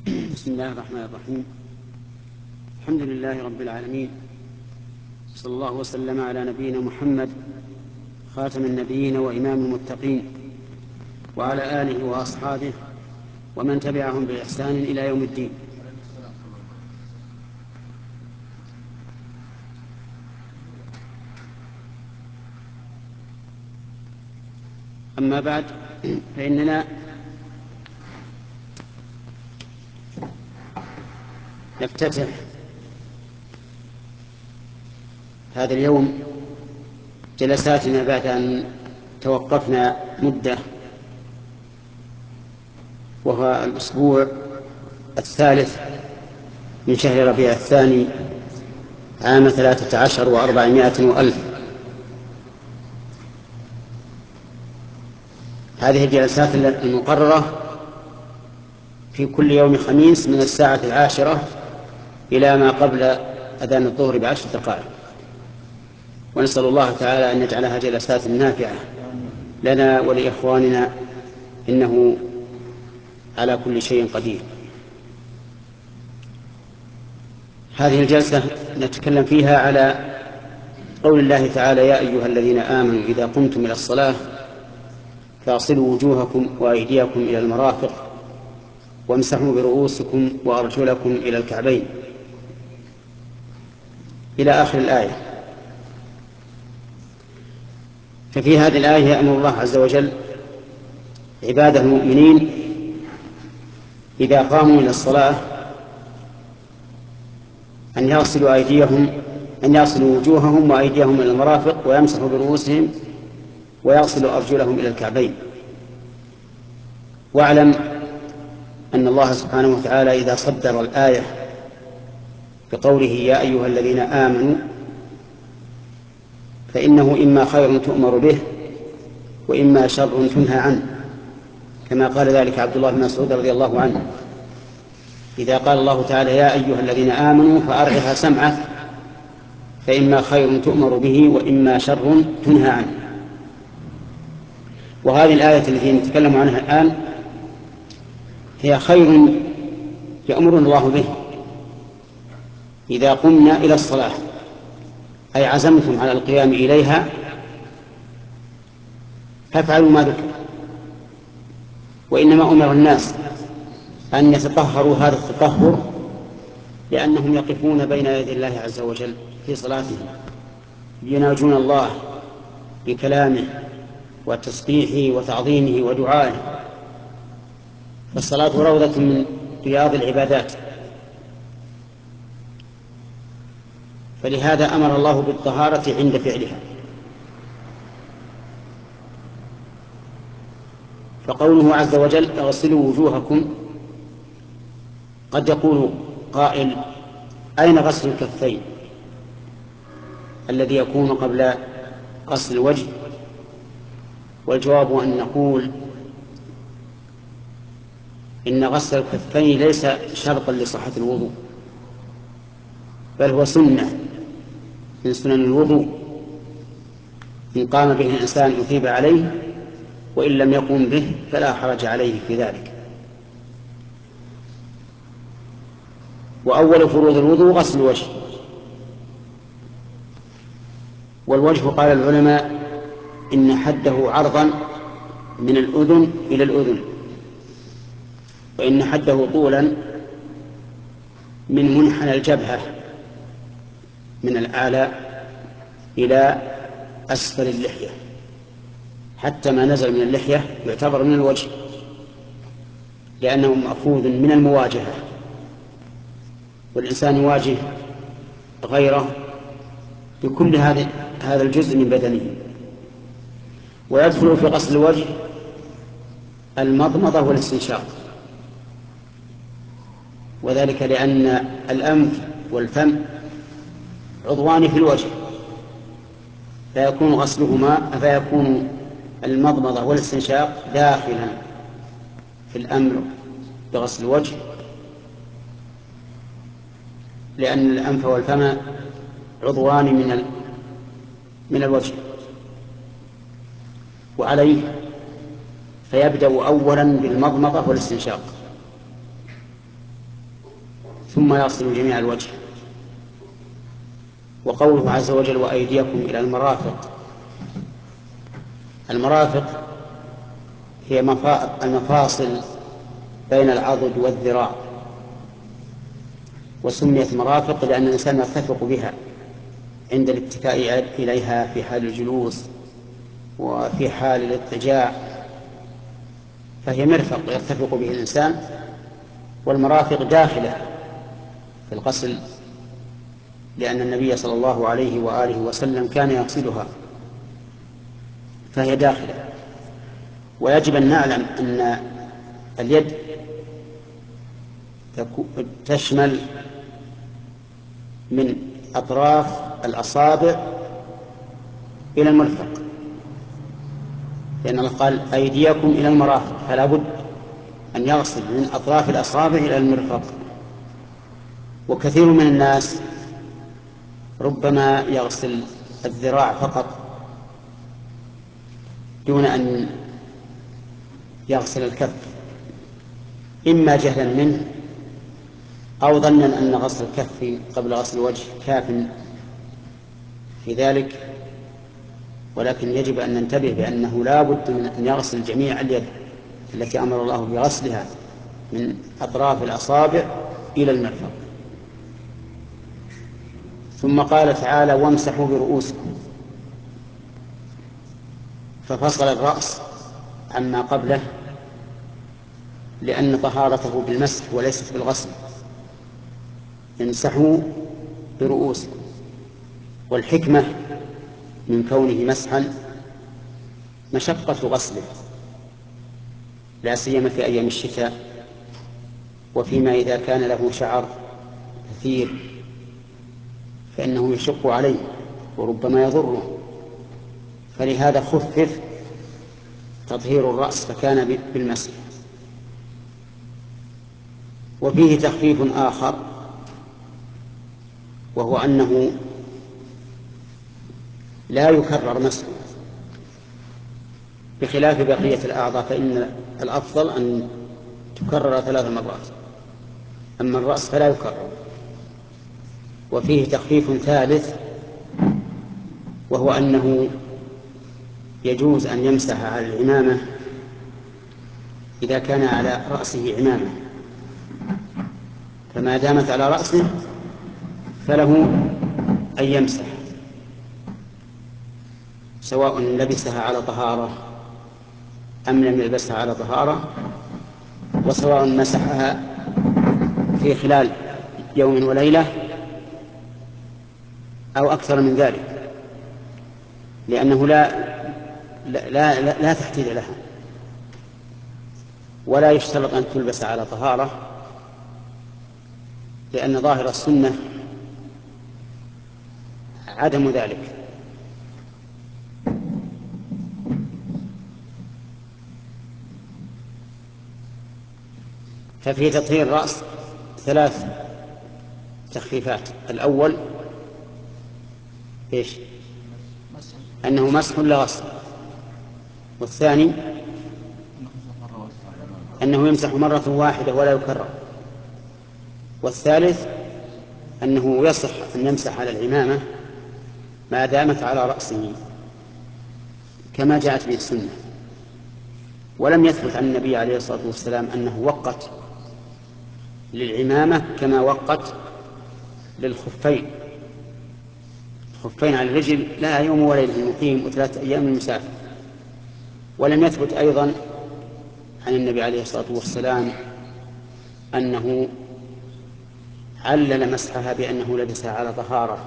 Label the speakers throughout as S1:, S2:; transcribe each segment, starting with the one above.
S1: بسم الله الرحمن الرحيم. الحمد لله رب العالمين، صلى الله وسلم على نبينا محمد خاتم النبيين وإمام المتقين، وعلى آله وأصحابه ومن تبعهم بإحسان إلى يوم الدين. أما بعد، فإننا نفتتح هذا اليوم جلساتنا بعد أن توقفنا مدة، وهو الأسبوع الثالث من شهر ربيع الثاني عام 13 و400 وألف. هذه الجلسات المقررة في كل يوم خميس من الساعة 10 إلى ما قبل أذان الظهر ب10 دقائق، ونسأل الله تعالى أن يجعلها جلسات نافعة لنا ولإخواننا، إنه على كل شيء قدير. هذه الجلسة نتكلم فيها على قول الله تعالى: يا أيها الذين آمنوا إذا قمتم إلى الصلاة فاغسلوا وجوهكم وأيديكم إلى المرافق وامسحوا برؤوسكم وأرجلكم إلى الكعبين، إلى آخر الآية. ففي هذه الآية يأمر الله عز وجل عباده المؤمنين إذا قاموا إلى الصلاة أن يغسلوا وجوههم وأيديهم إلى المرافق ويمسحوا برؤوسهم ويغسلوا أرجلهم إلى الكعبين. واعلم أن الله سبحانه وتعالى إذا صدر الآية بقوله يا أيها الذين آمنوا فإنه إما خير تؤمر به وإما شر تنهى عنه، كما قال ذلك عبد الله بن مسعود رضي الله عنه: إذا قال الله تعالى يا أيها الذين آمنوا فأرعها سمعك، فإما خير تؤمر به وإما شر تنهى عنه. وهذه الآية التي نتكلم عنها الآن هي خير يأمرنا الله به إذا قمنا إلى الصلاة، أي عزمتم على القيام إليها فافعلوا ما ذكر. وإنما أمر الناس أن يتطهروا هذا التطهر لأنهم يقفون بين يدي الله عز وجل في صلاتهم يناجون الله بكلامه وتسبيحه وتعظيمه ودعائه، فالصلاة روضة من رياض العبادات، فلهذا أمر الله بالطهارة عند فعلها. فقوله عز وجل اغسلوا وجوهكم، قد يقول قائل: أين غسل الكفين الذي يكون قبل غسل الوجه؟ والجواب أن نقول إن غسل الكفين ليس شرطا لصحة الوضوء، بل هو سنة من سنن الوضوء، إن قام به الإنسان أثيب عليه، وإن لم يقم به فلا حرج عليه في ذلك. وأول فروض الوضوء غسل الوجه، والوجه قال العلماء إن حده عرضا من الأذن إلى الأذن، وإن حده طولا من منحنى الجبهة من الأعلى إلى أسفل اللحية، حتى ما نزل من اللحية يعتبر من الوجه، لأنه مأخوذ من المواجهة، والإنسان يواجه غيره بكل هذا الجزء من بدنه. ويدخل في غسل الوجه المضمضة والاستنشاق، وذلك لأن الأنف والفم عضوان في الوجه، فيكون المضمضة والاستنشاق داخلا في الأمر بغسل الوجه، لأن الأنف والفم عضوان من الوجه. وعليه فيبدأ أولا بالمضمضة والاستنشاق، ثم يغسل جميع الوجه. وقوله عز وجل وأيديكم إلى المرافق، المرافق هي المفاصل بين العضد والذراع، وسميت مرافق لأن الإنسان يرتفق بها عند الاتكاء إليها في حال الجلوس وفي حال الاضطجاع، فهي مرفق يرتفق به الإنسان. والمرافق داخلة في الغسل، لأن النبي صلى الله عليه وآله وسلم كان يغسلها، فهي داخلة. ويجب أن نعلم أن اليد تشمل من أطراف الأصابع إلى المرفق، لأن الله قال أيديكم إلى المرافق، فلا بد أن يغسل من أطراف الأصابع إلى المرفق. وكثير من الناس ربما يغسل الذراع فقط دون أن يغسل الكف، إما جهلا منه أو ظنا أن غسل الكف قبل غسل الوجه كاف في ذلك. ولكن يجب أن ننتبه بأنه لا بد من أن يغسل جميع اليد التي أمر الله بغسلها من أطراف الأصابع إلى المرفق. ثم قال تعالى وامسحوا برؤوسكم، ففصل الرأس عما قبله لأن طهارته بالمسح وليست بالغسل. امسحوا برؤوسكم، والحكمة من كونه مسحا مشقة غسله، لا سيما في أيام الشتاء، وفيما إذا كان له شعر كثير فإنه يشق عليه وربما يضره، فلهذا خفف تطهير الرأس فكان بالمسح. وفيه تخفيف آخر، وهو أنه لا يكرر مسحه بخلاف بقية الأعضاء، فإن الأفضل أن تكرر 3 مرات، أما الرأس فلا يكرر. وفيه تخفيف ثالث، وهو أنه يجوز أن يمسح على العمامة إذا كان على رأسه عمامة، فما دامت على رأسه فله أن يمسح، سواء لبسها على طهارة أم لم يلبسها على طهارة، وسواء مسحها في خلال يوم وليلة أو أكثر من ذلك، لأنه لا تحديد لها، ولا يشترط أن تلبس على طهارة، لأن ظاهر السنة عدم ذلك. ففي تطهير الرأس 3 تخفيفات. الأول إيش؟ أنه مسح لا غسل. والثاني أنه يمسح مرة واحدة ولا يكرر. والثالث أنه يصح أن يمسح على العمامة ما دامت على رأسه كما جاءت به السنة. ولم يثبت عن النبي عليه الصلاة والسلام أنه وقت للعمامة كما وقت للخفين. الخفين على الرجل لا يوم وليلة المقيم و3 أيام المسافر. ولم يثبت أيضا عن النبي عليه الصلاة والسلام أنه علل مسحها بأنه لبسها على طهارة.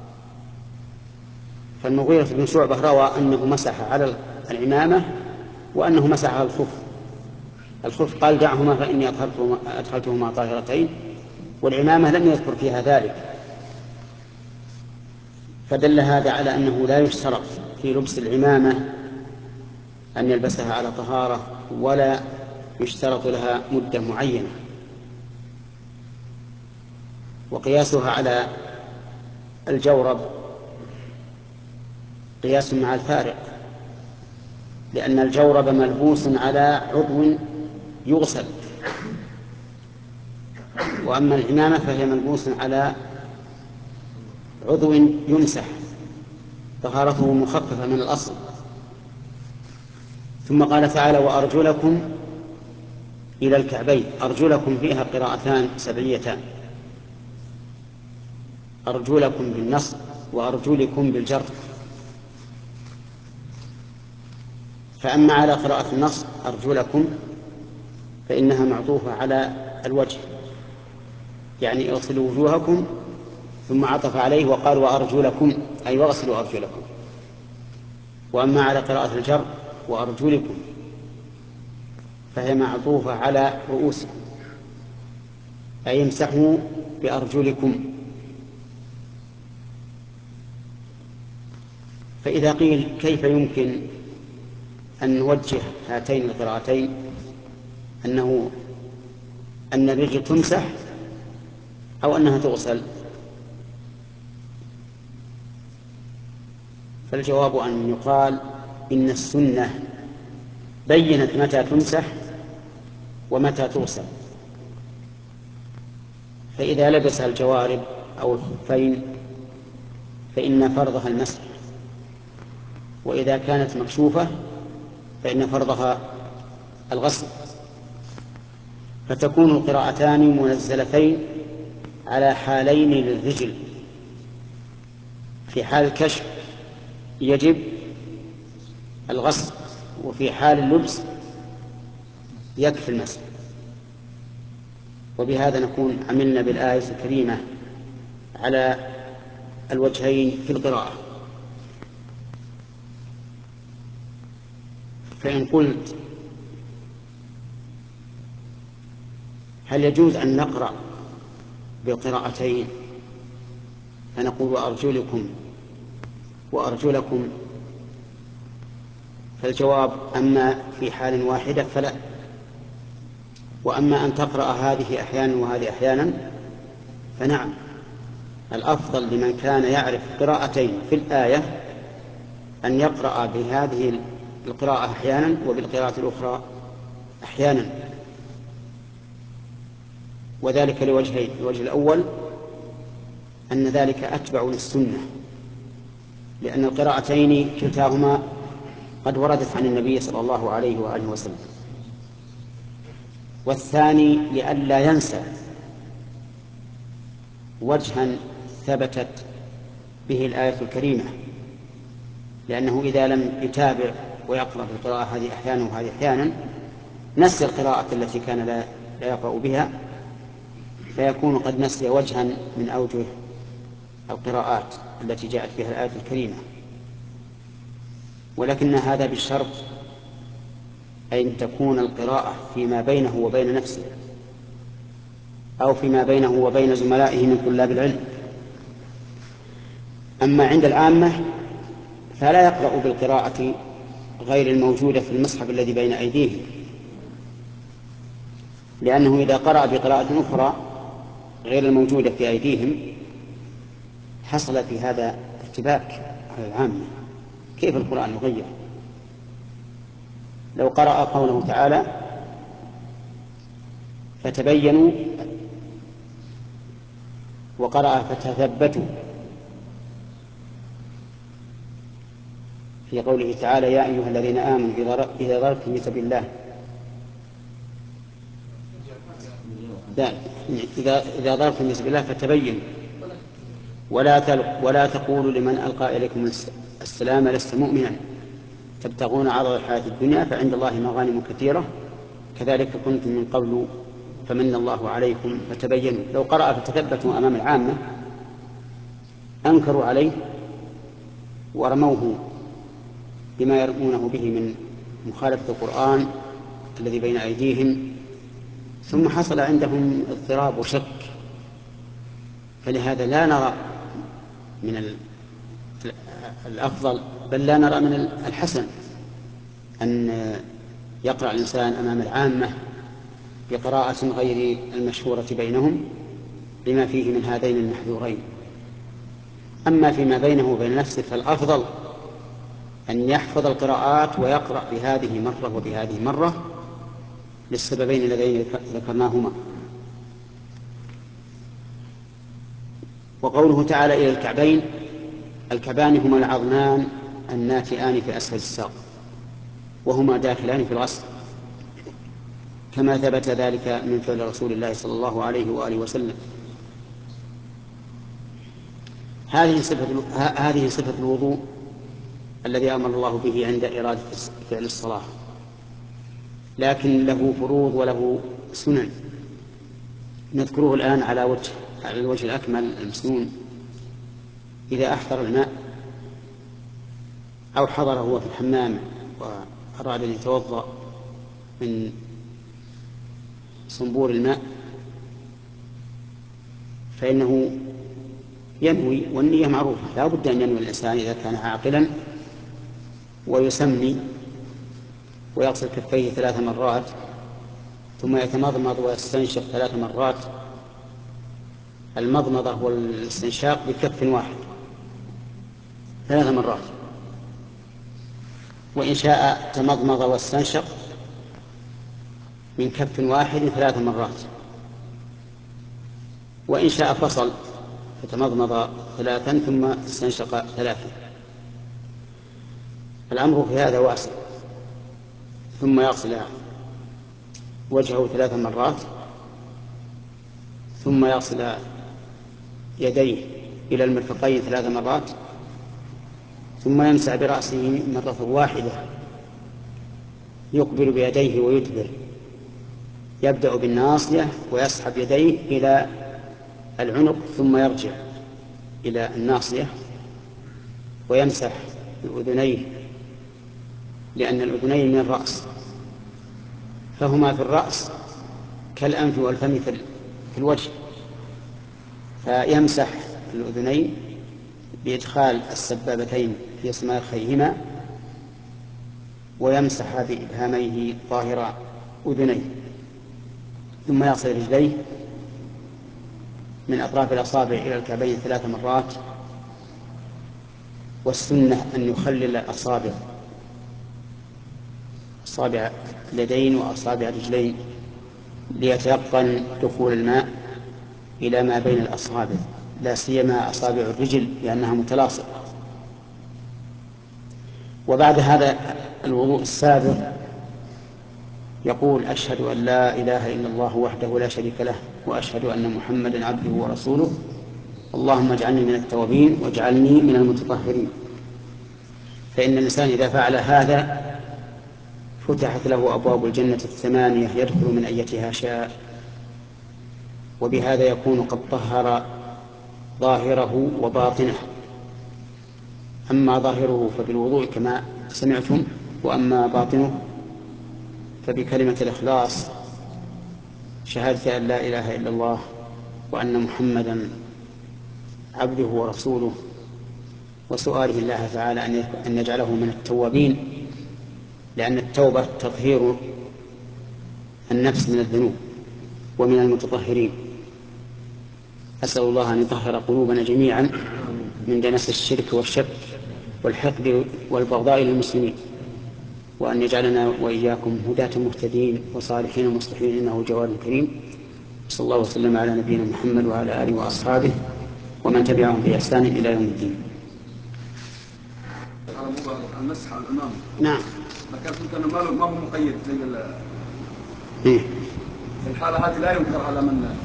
S1: فالمغيرة بن شعبة روى أنه مسح على العمامة وأنه مسح على الخف قال دعهما فإني أدخلتهما طاهرتين، والعمامة لم يذكر فيها ذلك، فدل هذا على أنه لا يشترط في لبس العمامة أن يلبسها على طهارة، ولا يشترط لها مدة معينة. وقياسها على الجورب قياس مع الفارق، لأن الجورب ملبوس على عضو يغسل، وأما العمامة فهي ملبوس على عضو يمسح طهارته مخففة من الأصل. ثم قال تعالى وأرجلكم إلى الكعبين. أرجلكم فيها قراءتان سبعيتان، أرجلكم بالنصب وأرجلكم بالجر. فأما على قراءة النصب أرجلكم فإنها معطوفة على الوجه، يعني اغسلوا وجوهكم، ثم عطف عليه وقال وأرجلكم أي واغسلوا أرجلكم. وأما على قراءة الجر وأرجلكم فهي معطوفة على رؤوسكم، أي امسحوا بأرجلكم. فإذا قيل كيف يمكن أن نوجه هاتين القراءتين أن الرجل تمسح أو أنها تغسل، فالجواب أن يقال إن السنة بيّنت متى تمسح ومتى تغسل. فإذا لبس الجوارب أو الخفين فإن فرضها المسح، وإذا كانت مكشوفة فإن فرضها الغسل. فتكون القراءتان منزلتين على حالين للرجل. في حال الكشف يجب الغسل، وفي حال اللبس يكفي المسح. وبهذا نكون عملنا بالآية الكريمة على الوجهين في القراءة. فإن قلت هل يجوز أن نقرأ بالقراءتين فنقول وأرجلكم وأرجلكم، فالجواب أما في حال واحدة فلا، وأما أن تقرأ هذه أحيانا وهذه أحيانا فنعم. الأفضل لمن كان يعرف قراءتين في الآية أن يقرأ بهذه القراءة أحيانا وبالقراءة الأخرى أحيانا، وذلك لوجهين. الوجه الأول أن ذلك أتبع للسنة، لأن القراءتين كلتاهما قد وردت عن النبي صلى الله عليه وآله وسلم. والثاني لئلا ينسى وجها ثبتت به الآية الكريمة، لأنه إذا لم يتابع ويقرأ بالقراءة هذه أحيانا وهذه أحيانا نسي القراءة التي كان لا يقرأ بها، فيكون قد نسي وجها من أوجه القراءات التي جاءت بها الآية الكريمة. ولكن هذا بالشرط أن تكون القراءة فيما بينه وبين نفسه أو فيما بينه وبين زملائه من طلاب العلم. أما عند العامة فلا يقرأ بالقراءة غير الموجودة في المصحف الذي بين أيديهم، لأنه إذا قرأ بقراءة أخرى غير الموجودة في أيديهم حصل في هذا ارتباك على العامة. كيف القرآن يغير؟ لو قرأ قوله تعالى فتبينوا وقرأ فتثبتوا في قوله تعالى يا أيها الذين آمنوا إذا ضربتم في سبيل الله إذا ضربتم في سبيل الله فتبينوا ولا تقولوا لمن ألقى إليكم السلام لست مؤمنا تبتغون عرض الحياة الدنيا فعند الله مغانم كثيرة كذلك كنتم من قبل فمن الله عليكم فتبينوا. لو قرأ فتثبتوا أمام العامة أنكروا عليه ورموه بما يرمونه به من مخالفة القرآن الذي بين أيديهم، ثم حصل عندهم اضطراب وشك. فلهذا لا نرى من الأفضل بل لا نرى من الحسن أن يقرأ الإنسان أمام العامة بقراءة غير المشهورة بينهم لما فيه من هذين المحذورين. أما فيما بينه وبين نفسه فالأفضل أن يحفظ القراءات ويقرأ بهذه مرة وبهذه مرة للسببين اللذين ذكرناهما. وقوله تعالى إلى الكعبين، الكعبان هما العظمان الناتئان في أسفل الساق، وهما داخلان في الغسل، كما ثبت ذلك من فعل رسول الله صلى الله عليه وآله وسلم. هذه صفة الوضوء الذي أمر الله به عند إرادة فعل الصلاة، لكن له فروض وله سنن نذكره الآن على الوجه الأكمل المسنون. إذا أحضر الماء أو حضر هو في الحمام وأراد أن يتوضأ من صنبور الماء فإنه ينوي، والنية معروفة، لا بد أن ينوي الإنسان إذا كان عاقلا، ويسمي ويغسل كفيه 3 مرات، ثم يتمضمض ويستنشق 3 مرات. المضمضة والاستنشاق بكف واحد 3 مرات، وإن شاء تمضمض واستنشق من كف واحد 3 مرات، وإن شاء فصل فتمضمض 3 ثم استنشق 3. الأمر في هذا واسع. ثم يغسل وجهه 3 مرات، ثم يغسل يديه إلى المرفقين 3 مرات، ثم يمسح برأسه مرة واحدة، يقبل بيديه ويدبر، يبدأ بالناصية ويسحب يديه إلى العنق، ثم يرجع إلى الناصية ويمسح بأذنيه، لأن الأذنين من الرأس، فهما في الرأس كالأنف والفم في الوجه، فيمسح الأذنين بإدخال السبابتين في صماخيهما، ويمسح بإبهاميه ظاهر أذنيه، ثم يغسل رجليه من أطراف الأصابع إلى الكعبين 3 مرات. والسنة أن يخلل أصابع اليدين وأصابع الرجلين ليتيقن دخول الماء إلى ما بين الأصابع، لا سيما أصابع الرجل لأنها متلاصقة. وبعد هذا الوضوء السابق يقول: أشهد أن لا إله إلا الله وحده لا شريك له، وأشهد أن محمدا عبده ورسوله، اللهم اجعلني من التوابين واجعلني من المتطهرين. فإن الإنسان إذا فعل هذا فتحت له أبواب الجنة 8 يدخل من أيتها شاء، وبهذا يكون قد طهر ظاهره وباطنه. أما ظاهره فبالوضوء كما سمعتم، وأما باطنه فبكلمة الإخلاص، شهادة أن لا إله إلا الله وأن محمدا عبده ورسوله، وسؤاله الله تعالى أن يجعله من التوابين، لأن التوبة تطهير النفس من الذنوب، ومن المتطهرين. أسأل الله أن يطهر قلوبنا جميعا من دنس الشرك والشك والحقد والبغضاء للمسلمين، وأن يجعلنا وإياكم هداة مهتدين وصالحين مصلحين، إنه جواد كريم. صلى الله وسلم على نبينا محمد وعلى آله وأصحابه ومن تبعهم بإحسان إلى يوم الدين.
S2: المسح على الإمام.
S1: نعم.
S2: ذكرت أنه ما هو مقيد
S1: إيه؟
S2: في الحالة هذه لا ينكر على من.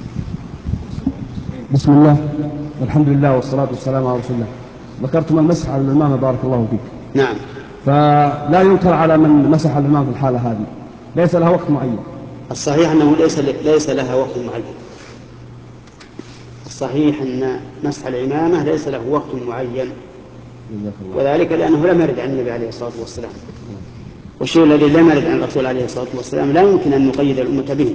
S3: بسم الله والحمد لله والصلاة والسلام على رسول الله. ذكرتم المسح على الإمام بارك الله فيك.
S1: نعم.
S3: فلا ينكر على من مسح على الإمام في الحالة هذه، ليس لها وقت معين.
S1: الصحيح أنه ليس لها وقت معين. الصحيح أن مسح العمامة ليس له وقت معين، وذلك لأنه لم يرد عن النبي عليه الصلاة والسلام، والشيء الذي لم يرد عن الرسول عليه الصلاة والسلام لا يمكن أن نقيد الأمة به.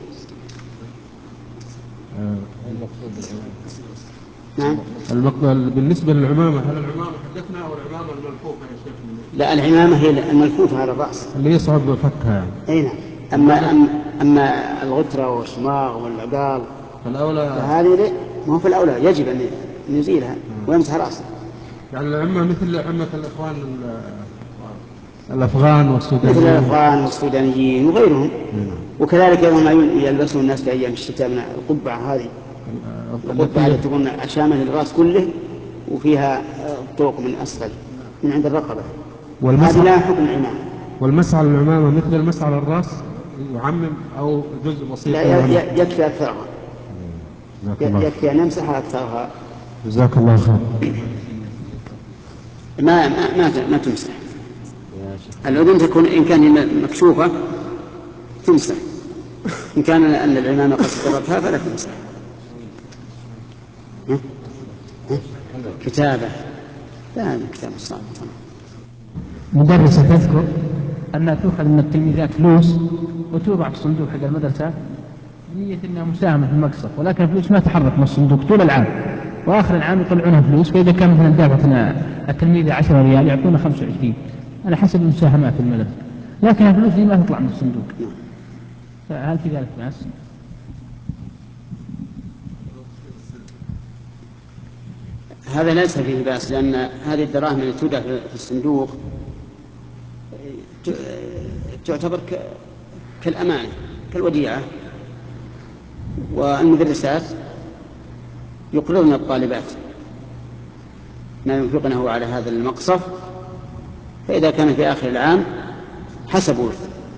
S1: نعم.
S3: بالنسبة للعمامة، هل العمامة حدثنا أو العمامة الملفوفة يا شيخ؟
S1: لا، العمامة هي الملفوفة على الرأس
S3: اللي يصعب فكها يعني.
S1: أي نعم. أما الغترة والشماغ والعقال
S3: فالأولى
S1: فهذه ما هو في الأولى، يجب أن يزيلها ويمسح رأسه.
S3: يعني العمة مثل عمة الإخوان الأفغان والسودانيين،
S1: مثل الأفغان والسودانيين وغيرهم. وكذلك أيضا ما يلبسون الناس في أيام الشتاء من القبعة هذه القبة هذه تكون شاملة الرأس كله وفيها طوق من أسفل من عند الرقبة. هذه لا حكم العمامة.
S4: والمسح على العمامة مثل المسح على الرأس يعمم أو جزء بسيط؟
S1: لا، يكفي أكثرها. يكفي أن يمسح أكثرها.
S4: جزاك الله خير.
S1: ما تمسح. الأذن تكون إن كان مكشوفة تمسح، إن كان أن العمامة قد سترتها فلا تمسح. كتابة لا، كتابة صعبة.
S5: مدرسة تذكر أنها تؤخذ من التلميذات فلوس وتوضع في الصندوق حق المدرسة بنية أنها مساهمة في المقصف، ولكن الفلوس ما تحرك من الصندوق طول العام، وآخر العام يطلعونها فلوس. فإذا كان مثلا دافعت التلميذة 10 ريال يعطونا 25 على حسب المساهمات في المدرسة، لكن الفلوس دي ما تطلع من الصندوق. فهل في ذلك ناس؟
S1: هذا ليس فيه بأس، لأن هذه الدراهم التي تودع في الصندوق تعتبر كالأمانة كالوديعة، والمدرسات يقررن الطالبات ما ينفقنه على هذا المقصف، فإذا كان في آخر العام حسبوا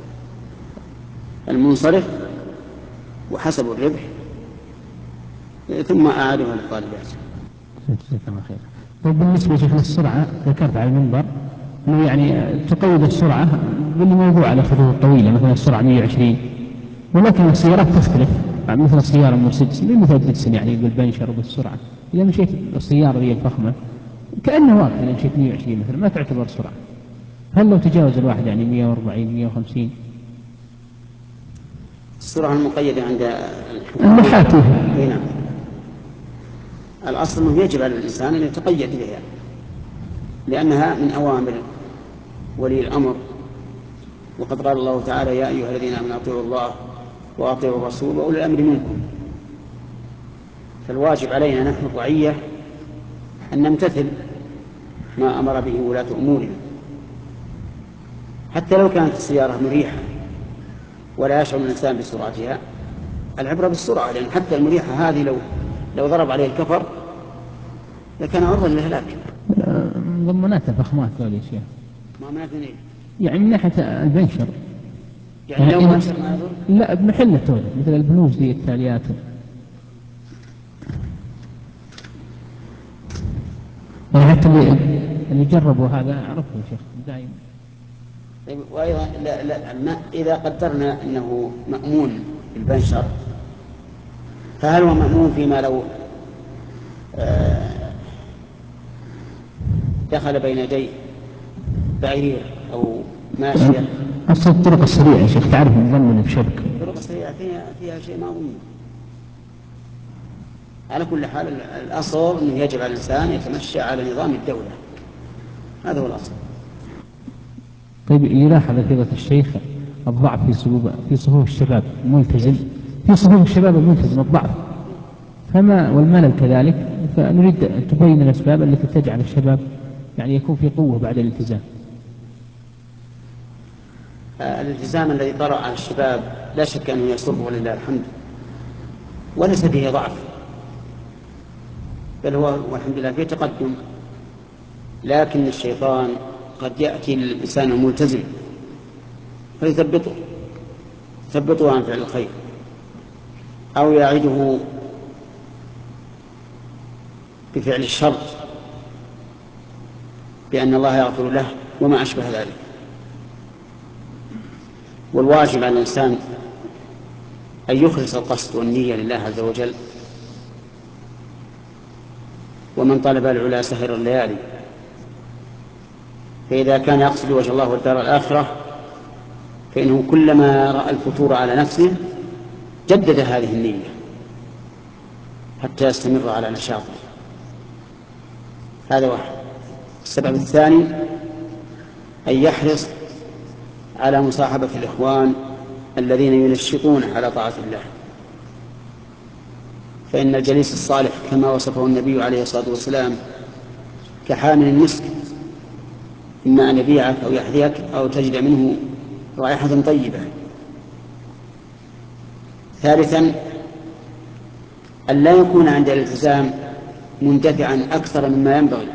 S1: المنصرف وحسبوا الربح ثم أعادوها للطالبات.
S5: طيب بالنسبة للسرعة ذكرت على المنبر أنه يعني تقيد السرعة بالموضوع على خطوط طويلة، مثلا السرعة 120، ولكن السيارات تختلف، مثل السيارة مرسيدس للمثلث يعني بالبنشر وبالسرعة. إذا مشيت السيارة ذي الفخمة كأنه واقف، إذا مشيت 120 مثلا ما تعتبر سرعة. هل لو تجاوز الواحد يعني 140 150؟
S1: السرعة المقيدة عند
S5: المحاكم.
S1: نعم. الأصل أنه يجب على الإنسان أن يتقيد بها، لأنها من أوامر ولي الأمر، وقد قال الله تعالى: يا أيها الذين آمنوا أطيعوا الله وأطيعوا الرسول وأولي الأمر منكم. فالواجب علينا نحن الرعية أن نمتثل ما أمر به ولاة أمورنا، حتى لو كانت السيارة مريحة ولا يشعر الإنسان بسرعتها. العبرة بالسرعة، لأن حتى المريحة هذه لو ضرب عليه الكفر لكان عرضا للهلاك.
S5: ضمنات الفخمات هذه الأشياء.
S1: ضمنات منين؟
S5: يعني من ناحية البنشر.
S1: يعني لو بنشر ما يضر؟
S5: لا، بمحل توجد مثل البنوك ذي التاليات. يعني حتى اللي جربوا هذا عرفوا يا شيخ دائما.
S1: وأيضا إذا قدرنا أنه مأمون بالبنشر، فهل هو مأمون فيما لو دخل بين يديه بعير أو ماشية؟
S5: أصل الطرق السريعة يا شيخ تعرف نظن بشبك.
S1: الطرق السريعة فيها شيء ما أظن. على كل حال الأصل أنه يجب على الإنسان يتمشى على نظام الدولة، هذا هو الأصل.
S5: طيب يلاحظ فضيلة الشيخ الضعف في صفوف الشباب الملتزم، في صفوف الشباب الملتزم الضعف والملل كذلك، فنريد أن تبين الأسباب التي تجعل الشباب يعني يكون في قوة بعد الالتزام.
S1: الالتزام الذي طرأ على الشباب لا شك أنه يسر ولله الحمد، وليس فيه ضعف، بل هو والحمد لله فيه تقدم. لكن الشيطان قد يأتي للإنسان الملتزم فيثبطه عن فعل الخير، أو يعده بفعل الشر بأن الله يغفر له وما أشبه ذلك. والواجب على الإنسان أن يخلص القصد والنية لله عز وجل. ومن طلب العلا سهر الليالي، فإذا كان يقصد وجه الله والدار الآخرة فإنه كلما رأى الفتور على نفسه جدد هذه النية حتى يستمر على نشاطه. هذا واحد. السبب الثاني أن يحرص على مصاحبة الإخوان الذين ينشطون على طاعة الله، فإن الجليس الصالح كما وصفه النبي عليه الصلاة والسلام كحامل المسك، إما أن يبيعك أو يحذيك أو تجد منه رائحة طيبة. ثالثا أن لا يكون عند الالتزام مندفعا أكثر مما ينبغي،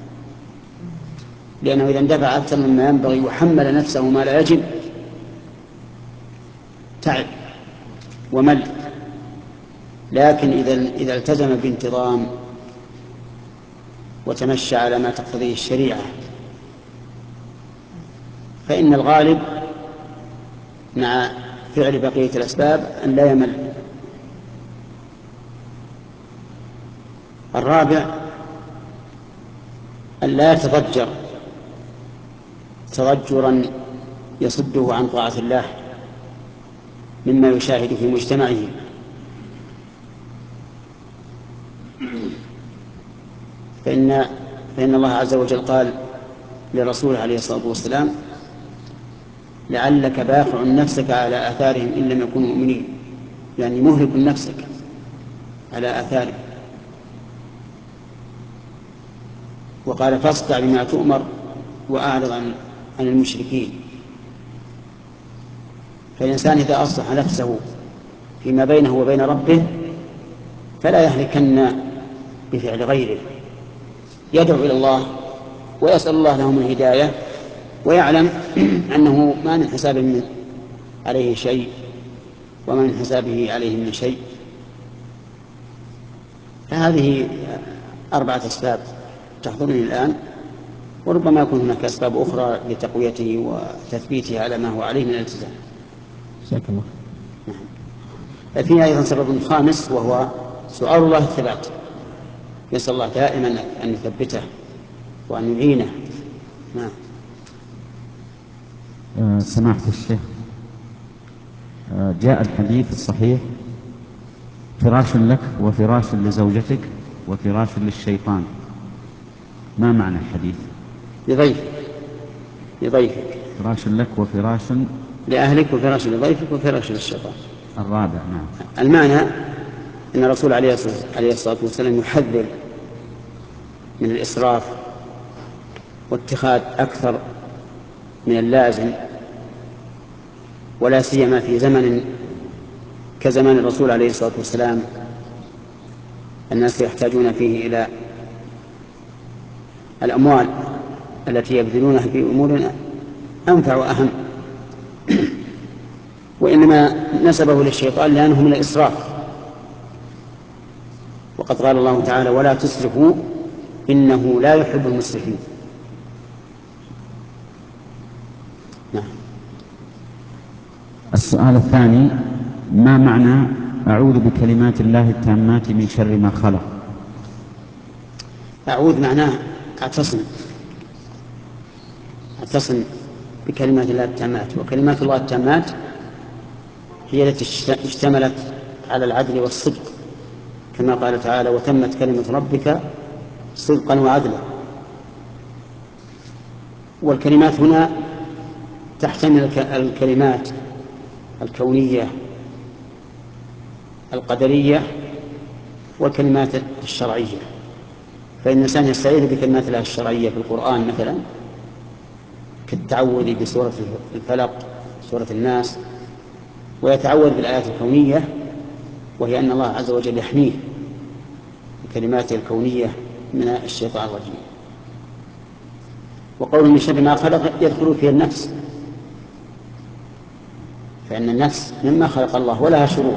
S1: لأنه إذا اندفع أكثر مما ينبغي وحمل نفسه ما لا يجب تعب ومل. لكن إذا التزم بانتظام وتمشى على ما تقتضيه الشريعة فإن الغالب مع فعل بقية الأسباب أن لا يمل. الرابع أن لا يتضجر تضجرا يصده عن طاعة الله مما يشاهد في مجتمعه، فإن الله عز وجل قال لرسوله عليه الصلاة والسلام: لعلك باخع نفسك على آثارهم إن لم يكونوا مؤمنين، يعني مهلك نفسك على آثارهم. وقال: فاصدع بما تؤمر وأعرض عن المشركين. فالإنسان إذا أصلح نفسه فيما بينه وبين ربه فلا يهلكن بفعل غيره، يدعو إلى الله ويسأل الله لهم الهداية، ويعلم أنه ما من حساب عليه شيء وما من حسابه عليه من شيء. فهذه 4 أسباب تحضرني الآن، وربما يكون هناك أسباب أخرى لتقويته وتثبيته على ما هو عليه من الالتزام.
S5: جزاك الله.
S1: فيه أيضا سبب خامس، وهو سؤال الله الثبات. يسأل الله دائما أن يثبته وأن يعينه. نعم.
S6: سماحة الشيخ، جاء الحديث الصحيح: فراش لك وفراش لزوجتك وفراش للشيطان. ما معنى الحديث؟
S1: لضيفك.
S6: فراش لك وفراش
S1: لأهلك وفراش لضيفك وفراش للشيطان.
S6: الرابع. نعم.
S1: المعنى أن الرسول عليه الصلاة والسلام يحذر من الإسراف واتخاذ أكثر من اللازم، ولا سيما في زمن كزمان الرسول عليه الصلاة والسلام، الناس يحتاجون فيه إلى الأموال التي يبذلونها في أمور أنفع وأهم. وإنما نسبه للشيطان لأنه من الإسراف، وقد قال الله تعالى: ولا تسرفوا إنه لا يحب المسرفين. نعم.
S6: السؤال الثاني: ما معنى أعوذ بكلمات الله التامات من شر ما خلق؟
S1: أعوذ معناه أعتصم بكلمات الله التامات، وكلمات الله التامات هي التي اشتملت على العدل والصدق، كما قال تعالى: وتمت كلمة ربك صدقا وعدلا. والكلمات هنا تحتمل الكلمات الكونية القدرية والكلمات الشرعية، فإن الإنسان يستعيذ بكلمات الله الشرعية في القرآن مثلا كالتعوذ بسورة الفلق، سورة الناس، ويتعوذ بالآيات الكونية، وهي أن الله عز وجل يحميه بكلماته الكونية من الشيطان الرجيم. وقوله من شر ما خلق يدخل فيه النفس، فإن النفس مما خلق الله ولها شرور،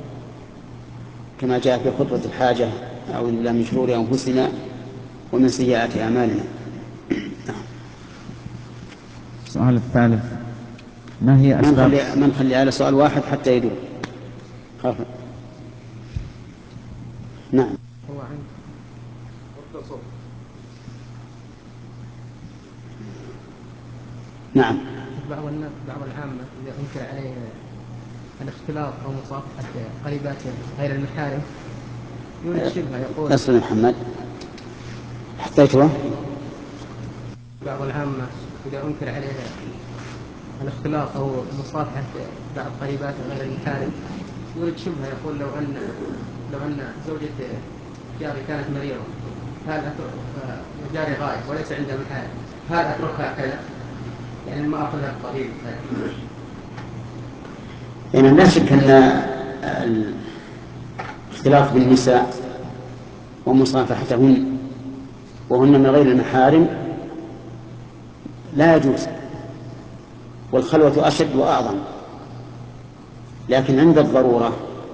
S1: كما جاء في خطبة الحاجة: أعوذ بالله من شرور أنفسنا ومن سيئات أعمالنا.
S6: السؤال الثالث: ما هي أسباب
S1: من خلي على سؤال واحد حتى يدور. نعم. نعم.
S5: بعض العامة إذا أنكر عليه الاختلاط أو مصافحة قريباته غير المحارم يولد شبهة، يقول
S1: أصل محمد حطيته.
S5: بعض العامة إذا أنكر عليه الاختلاط أو مصافحة بعض قريباته غير المحارم يولد شبهة، يقول لو أن زوجة جاري كانت مريضة، هل أترك جاري غائب وليس عنده محارم، هل أتركها كذا؟ يعني ما أخذها الطبيب.
S1: يعني لا شك أن اختلاط بالنساء ومصافحتهن وهن من غير المحارم لا يجوز، والخلوة أشد وأعظم. لكن عند الضرورة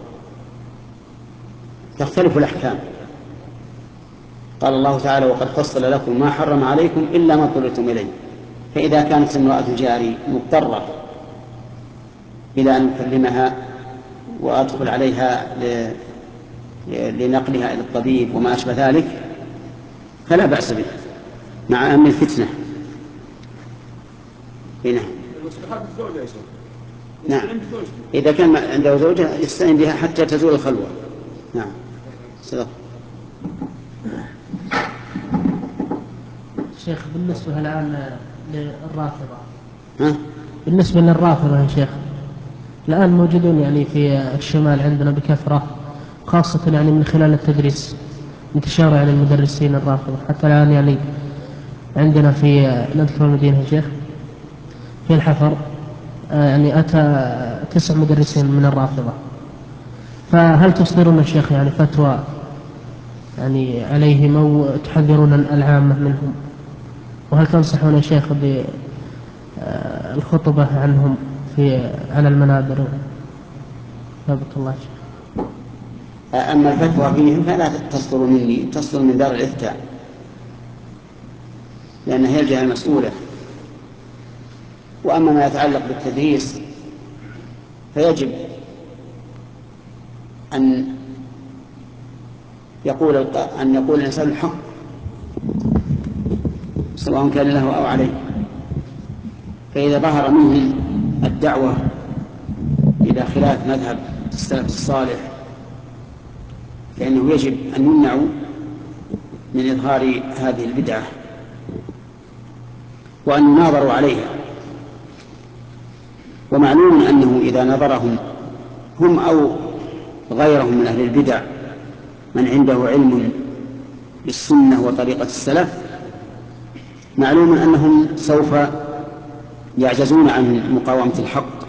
S1: تختلف الأحكام. قال الله تعالى: وقد فصل لكم ما حرم عليكم إلا ما اضطررتم إليه. فإذا كانت امرأة جاري مضطرة إلى أن أكلمها وأدخل عليها لنقلها إلى الطبيب وما أشبه ذلك فلا بأس به مع أمن الفتنة. هنا نعم، إذا كان عنده زوجة يستعين بها حتى تزول الخلوة. نعم. صدق.
S5: شيخ بالنسبة الآن للرافضة، بالنسبة للرافضة يا شيخ الآن موجودون يعني في الشمال عندنا بكثرة، خاصة يعني من خلال التدريس انتشار يعني المدرسين الرافضة. حتى الآن يعني عندنا في نذكر المدينة يا شيخ في الحفر يعني أتى 9 مدرسين من الرافضة. فهل تصدرون يا شيخ يعني فتوى يعني عليهم أو تحذرون العامة منهم؟ وهل تنصحون يا شيخ بالخطبة عنهم على المنابر؟ ثابت الله يا شيخ.
S1: أما الفتوى فيهم فلا تصدر مني، تصدر من دار الإفتاء، لأنها هي الجهة المسؤولة. وأما ما يتعلق بالتدريس فيجب أن يقول الإنسان الحق سواء كان له أو عليه. فإذا ظهر منهم الدعوة إلى خلاف مذهب السلف الصالح فإنه يجب أن يمنعوا من إظهار هذه البدعة وأن يناظروا عليها. ومعلوم أنه إذا نظرهم هم أو غيرهم من أهل البدع من عنده علم بالسنة وطريقة السلف، معلوم أنهم سوف يعجزون عن مقاومة الحق،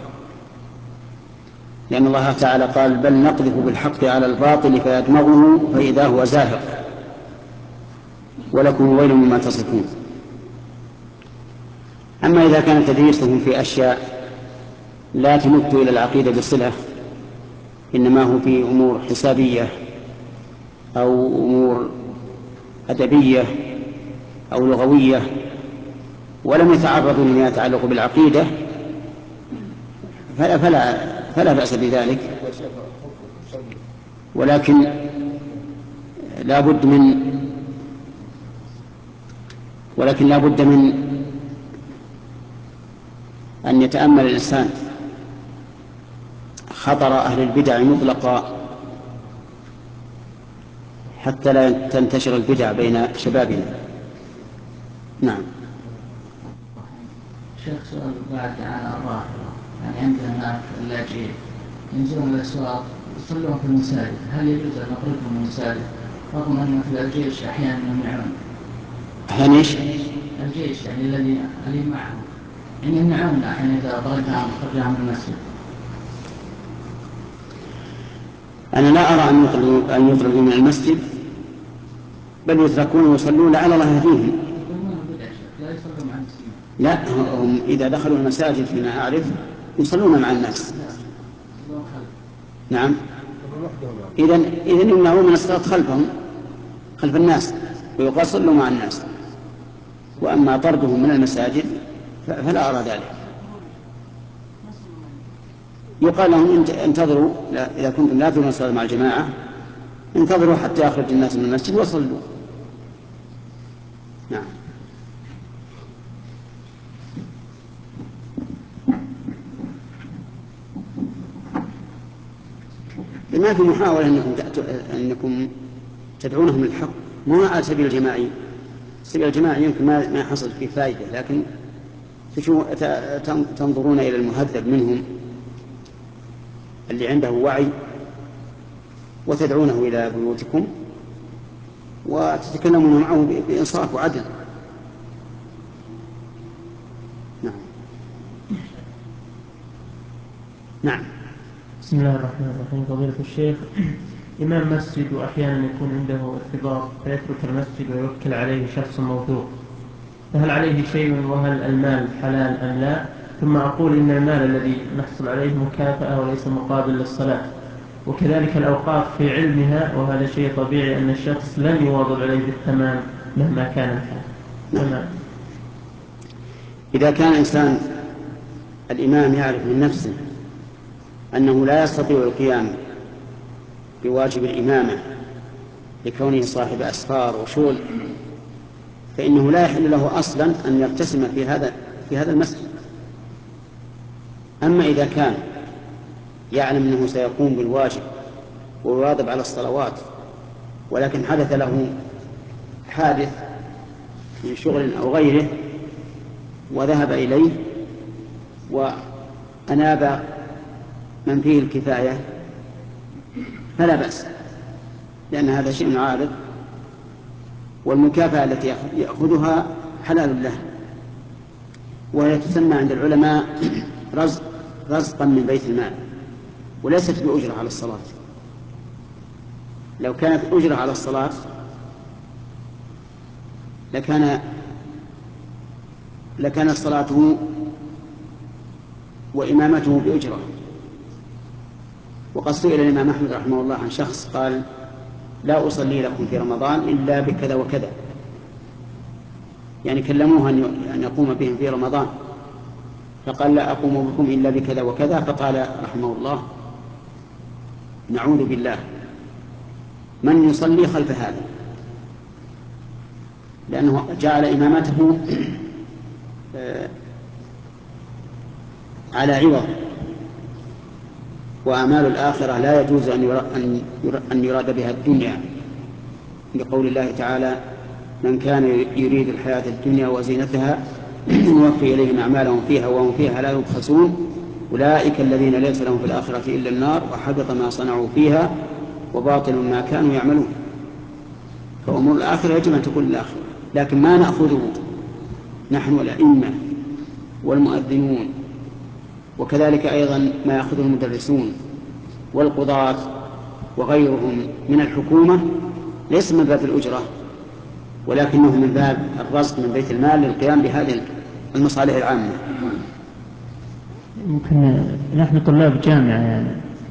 S1: لأن الله تعالى قال: بل نقذف بالحق على الباطل فيدمغه فإذا هو زاهق ولكم ويل مما تصفون. أما إذا كان تدريسهم في أشياء لا تمت إلى العقيدة بصلة، إنما هو في أمور حسابية أو أمور أدبية أو لغوية ولم يتعرضوا لما يتعلق بالعقيدة فلا بأس بذلك. ولكن لا بد من أن يتأمل الإنسان خطر أهل البدع مطلقا حتى لا تنتشر البدع بين شبابنا. نعم.
S5: شيخ سؤال بعد عن الرافضة، يعني عندنا هناك اللاجئين ينزلون الأسواق يصلون في المساجد، هل يجوز أن نخرجهم من المساجد رغم أن في الجيش أحيانا يمنعون؟
S1: أحيانا إيش؟
S5: الجيش يعني الذي معهم يعني يمنعون أحيانا إذا خرجهم من المسجد.
S1: أنا لا أرى أن يطردوا من المسجد، بل يتركون يصلون لعل الله يهديهم.
S5: لا يصلون مع المسلمين.
S1: لا، هم إذا دخلوا المساجد فيما أعرف يصلون مع الناس. نعم. إذن يمنعون من الصلاة خلف الناس ويقال صلوا مع الناس. وأما طردهم من المساجد فلا أرى ذلك. يقال لهم انتظروا إذا كنتم لا تريدون الصلاة مع الجماعة انتظروا حتى يخرج الناس من المسجد وصلوا. نعم. ما في محاولة أنكم تدعونهم للحق، مو على سبيل الجماعي. سبيل الجماعي يمكن ما يحصل فيه فائدة، لكن تنظرون إلى المهذب منهم اللي عنده وعي وتدعونه إلى بيوتكم وتتكلمون معه بإنصاف وعدل. نعم.
S5: نعم. بسم الله الرحمن الرحيم. فضيلة الشيخ، إمام مسجد وأحيانا يكون عنده ارتباط فيترك المسجد ويوكل عليه شخص موثوق، فهل عليه شيء وهل المال حلال أم لا؟ ثم أقول إن المال الذي نحصل عليه مكافأة وليس مقابل للصلاة، وكذلك الأوقاف في علمها، وهذا شيء طبيعي أن الشخص لن يواظب عليه بالتمام مهما كان الحال. تمام.
S1: إذا كان إنسان الإمام يعرف من نفسه أنه لا يستطيع القيام بواجب الإمامة لكونه صاحب أسفار وشغل، فإنه لا يحل له أصلا أن يرتسم في هذا المسجد. أما إذا كان يعلم أنه سيقوم بالواجب ويواظب على الصلوات، ولكن حدث له حادث من شغل أو غيره وذهب إليه وأناب من فيه الكفاية فلا بأس، لأن هذا شيء عارض، والمكافأة التي يأخذها حلال له، وهي تسمى عند العلماء رزقا من بيت المال، وليست بأجرة على الصلاة. لو كانت أجرة على الصلاة لكانت صلاته وإمامته بأجرة. وقد سئل الإمام أحمد رحمه الله عن شخص قال: لا أصلي لكم في رمضان إلا بكذا وكذا، يعني كلموه أن يقوم بهم في رمضان، فقال: لا أقوم بكم إلا بكذا وكذا. فقال رحمه الله: نعوذ بالله، من يصلي خلف هذا؟ لأنه جعل إمامته على عوض، وأعمال الآخرة لا يجوز أن يراد بها الدنيا، لقول الله تعالى: من كان يريد الحياة الدنيا وزينتها نوفي إليهم أعمالهم فيها وهم فيها لا يبخسون أولئك الذين ليس لهم في الآخرة إلا النار وحبط ما صنعوا فيها وباطل ما كانوا يعملون. فأمور الآخرة يجب أن تكون الآخرة، لكن ما نأخذه نحن الأئمة والمؤذنون، وكذلك أيضا ما يأخذه المدرسون والقضاة وغيرهم من الحكومة ليس من باب الأجرة، ولكنه من باب الرزق من بيت المال للقيام بهذه المصالح العامة.
S5: ممكن نحن طلاب جامعة يعني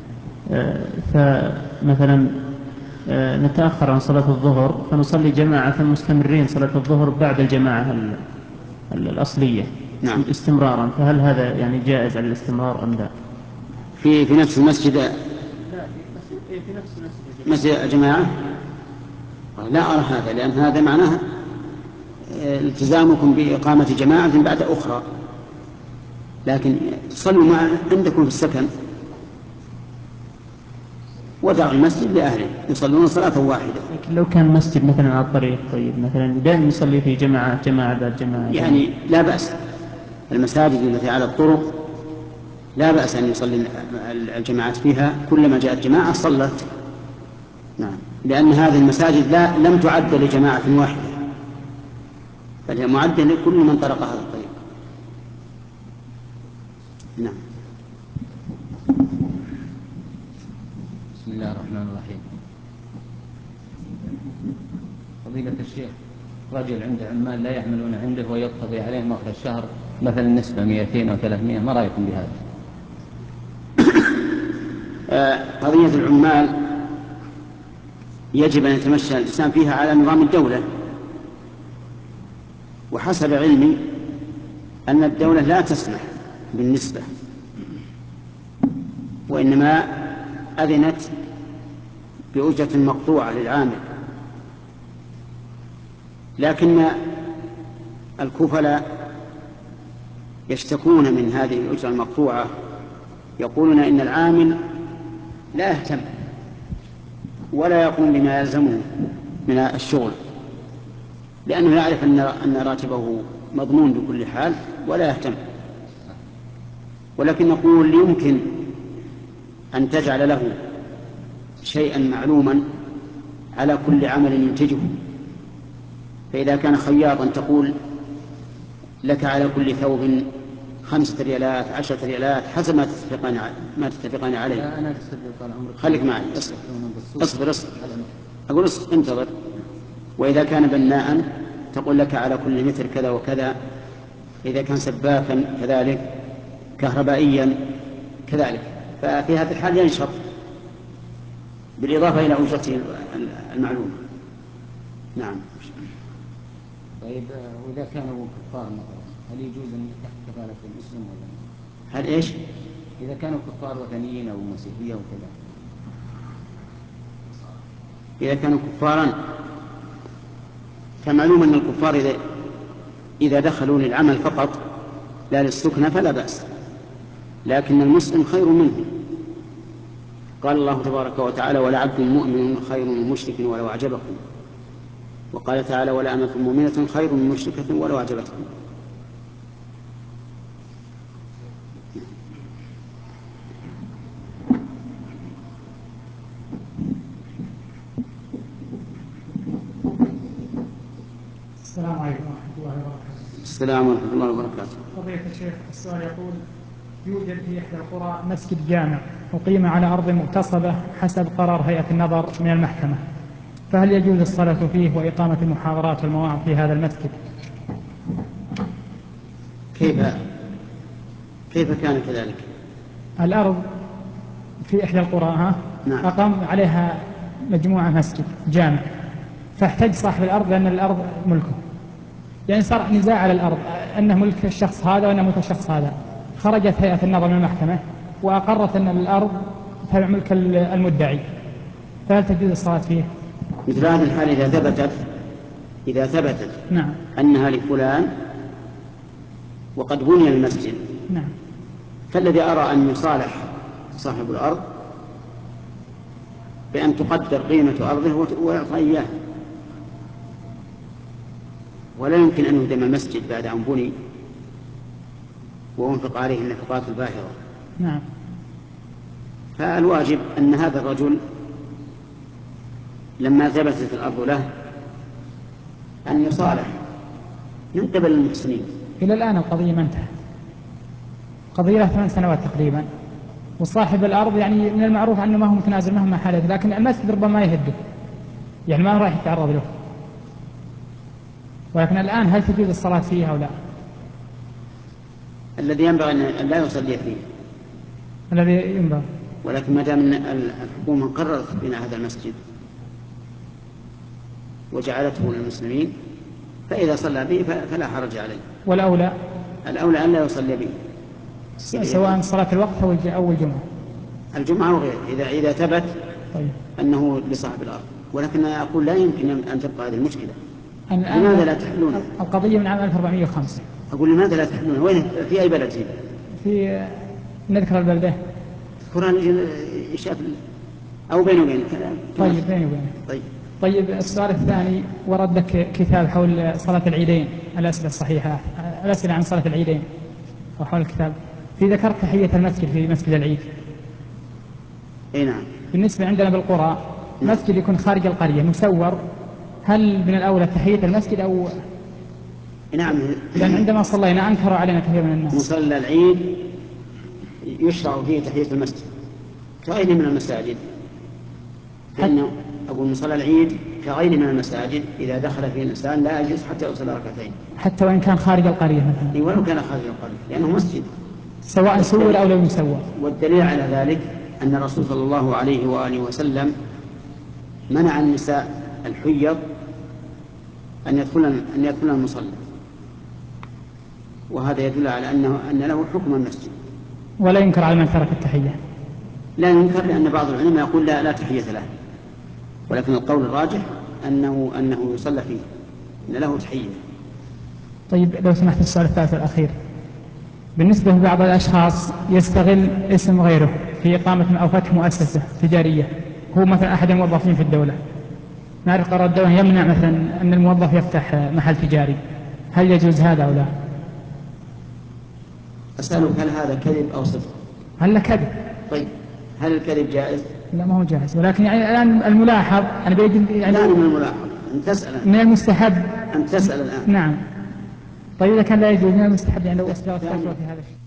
S5: فمثلا نتأخر عن صلاة الظهر فنصلي جماعة مستمرين صلاة الظهر بعد الجماعة الأصلية.
S1: نعم.
S5: استمرارا، فهل هذا يعني جائز على الاستمرار أم لا؟
S1: في نفس المسجد؟
S5: لا، في نفس
S1: مسجد الجماعة لا أرى هذا، لأن هذا معناه التزامكم بإقامة جماعة بعد أخرى، لكن تصلوا مع عندكم في السكن ودعوا المسجد لأهله يصلون صلاة واحدة.
S5: لكن لو كان مسجد مثلا على الطريق، طيب مثلا دائما يصلي في جماعة بعد جماعة،
S1: يعني لا بأس. المساجد التي على الطرق لا بأس أن يصلي الجماعات فيها، كلما جاءت جماعة صلت. نعم، لأن هذه المساجد لم تعد لجماعة واحدة، بل هي معدة لكل من طرق هذا الطريق. نعم.
S7: بسم الله الرحمن الرحيم. فضيلة الشيخ، رجل عنده عمال لا يعملون عنده ويقتضي عليهم آخر الشهر مثلا نسبة 200 أو 300، ما رأيكم بهذا؟
S1: قضية العمال يجب أن يتمشى الإنسان فيها على نظام الدولة، وحسب علمي أن الدولة لا تسمح بالنسبة، وإنما أذنت بأجرة مقطوعة للعامل، لكن الكفلاء يشتكون من هذه الأجرة المقطوعة، يقولون إن العامل لا يهتم ولا يقوم بما يلزمه من الشغل، لأنه يعرف أن راتبه مضمون بكل حال ولا يهتم. ولكن نقول يمكن أن تجعل له شيئا معلوما على كل عمل ينتجه، فإذا كان خياطا تقول لك على كل ثوب 5 ريالات 10 ريالات حسب ما تتفقان عليه.
S7: لا أنا أقصد طال عمرك
S1: خليك معي اصبر. أقول انتظر. وإذا كان بناء تقول لك على كل متر كذا وكذا. إذا كان سباكا كذلك، كهربائيا كذلك، ففي هذا الحال ينشط بالإضافة إلى أجرته المعلومة. نعم.
S7: طيب وإذا كانوا كفار مثلا هل يجوز أن تحت كفالة المسلم ولا؟
S1: هل إيش؟
S7: إذا كانوا كفار وثنيين أو مسيحية وكذا.
S1: إذا كانوا كفارا فمعلوم أن الكفار إذا دخلوا للعمل فقط لا للسكنة فلا بأس، لكن المسلم خير منه. قال الله تبارك وتعالى: ولعبد مؤمن خير من مشرك ولو أعجبكم. وقال تعالى: ولأمة مؤمنة خير من مشركة ولو أعجبتكم.
S8: السلام عليكم ورحمة الله وبركاته.
S1: السلام ورحمة الله وبركاته.
S8: فضيلة الشيخ، السؤال يقول: يوجد في إحدى القرى مسجد جامع أقيم على أرض مغتصبة حسب قرار هيئة النظر من المحكمة، فهل يجوز الصلاة فيه وإقامة المحاضرات والمواعظ في هذا المسجد؟
S1: كيف كان كذلك؟
S8: الأرض في إحدى القرى
S1: نعم.
S8: أقام عليها مجموعة مسجد جامع، فاحتج صاحب الأرض لأن الأرض ملكه، يعني صار نزاع على الأرض أنه ملك الشخص هذا وأنه ملك الشخص هذا. خرجت هيئة النظر من المحكمة وأقرت أن الأرض تبع ملك المدعي، فهل تجوز الصلاة فيه؟
S1: مثل هذه الحال إذا ثبتت
S8: نعم.
S1: أنها لفلان وقد بني المسجد،
S8: نعم.
S1: فالذي أرى أن يصالح صاحب الأرض بأن تقدر قيمة أرضه ويعطى إياه، ولا يمكن أن يهدم المسجد بعد أن بني وأنفق عليه النفقات الباهرة.
S8: نعم.
S1: فالواجب أن هذا الرجل لما ثبتت الأرض له أن يصالح من قبل المحسنين.
S8: إلى الآن القضية ما انتهت، قضية 8 سنوات تقريبا، وصاحب الأرض يعني من المعروف أنه ما هو متنازل مهما حدث، لكن المسجد ربما ما يهده، يعني ما راح يتعرض له. ولكن الآن هل تجوز الصلاة فيها أو لا؟
S1: الذي ينبغي أن لا يصلي فيه
S8: الذي ينبغي.
S1: ولكن ما دام الحكومة قررت بناء هذا المسجد وجعلته للمسلمين فإذا صلى به فلا حرج عليه.
S8: والأولى؟
S1: الأولى أن لا يصلي به،
S8: سواء صلاة الوقت أو الجمعة.
S1: الجمعة وغيره إذا ثبت
S8: طيب.
S1: أنه لصاحب الأرض. ولكن أقول لا يمكن أن تبقى هذه المشكلة.
S8: لماذا لا تحلونها؟ القضية من عام 1405.
S1: أقول لماذا لا تحلونها؟ وين؟ في أي بلد هي؟
S8: في نذكر البلدة.
S1: القرآن يشاف أو بينه وبينك.
S8: طيب بينه وبينك. طيب السؤال الثاني: وردك كتاب حول صلاة العيدين، الأسئلة الصحيحة، الأسئلة عن صلاة العيدين وحول الكتاب، في ذكرت تحية المسجد في مسجد العيد.
S1: أي نعم.
S8: بالنسبة عندنا بالقرى مسجد يكون خارج القرية مسور، هل من الأولى تحية المسجد أو؟
S1: نعم.
S8: لأن عندما صلينا أنكروا علينا كثير من الناس.
S1: مصلى العيد يشرع فيه تحية المسجد كغيره من المساجد، لأنه أقول مصلى العيد كغيره من المساجد إذا دخل فيه الإنسان لا يجوز حتى يصلي ركعتين،
S8: حتى وإن كان خارج القرية مثلا.
S1: ولو كان خارج القرية لأنه مسجد
S8: سواء سور أو لم يسور. والدليل
S1: على ذلك أن الرسول صلى الله عليه وآله وسلم منع النساء الحيض أن يدخلن المصلى، وهذا يدل على أن له حكم المسجد.
S8: ولا ينكر على من ترك التحية.
S1: لا ينكر، لأن بعض العلماء يقول لا تحية له، ولكن القول الراجح أنه يصلى فيه، أن له تحية.
S8: طيب لو سمحت السؤال الثالث الأخير: بالنسبة لبعض الأشخاص يستغل اسم غيره في إقامة أو فتح مؤسسة تجارية، هو مثلا أحد الموظفين في الدولة، نعرف قرار الدولة يمنع مثلا أن الموظف يفتح محل تجاري، هل يجوز هذا أو لا؟
S1: أسألك هل هذا كذب أو صدق؟
S8: هل كذب؟
S1: طيب هل الكذب جائز؟
S8: لا ما هو جائز، ولكن يعني الآن الملاحظ أنا بيجي يعني
S1: لا من الملاحظ أن تسأل،
S8: من المستحب
S1: أن تسأل الآن.
S8: نعم. طيب إذا كان لا يجوز ما مستحب يعني لو أسبغ السترة في هذا الشيء.